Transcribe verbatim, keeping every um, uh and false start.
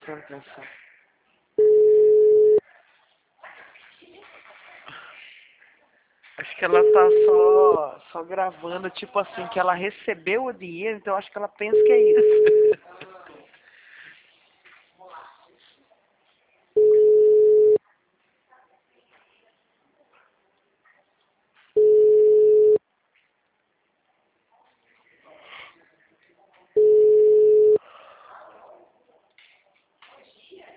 Presta atenção. Acho que ela tá só, só gravando, tipo assim, que ela recebeu o dinheiro, então acho que ela pensa que é isso.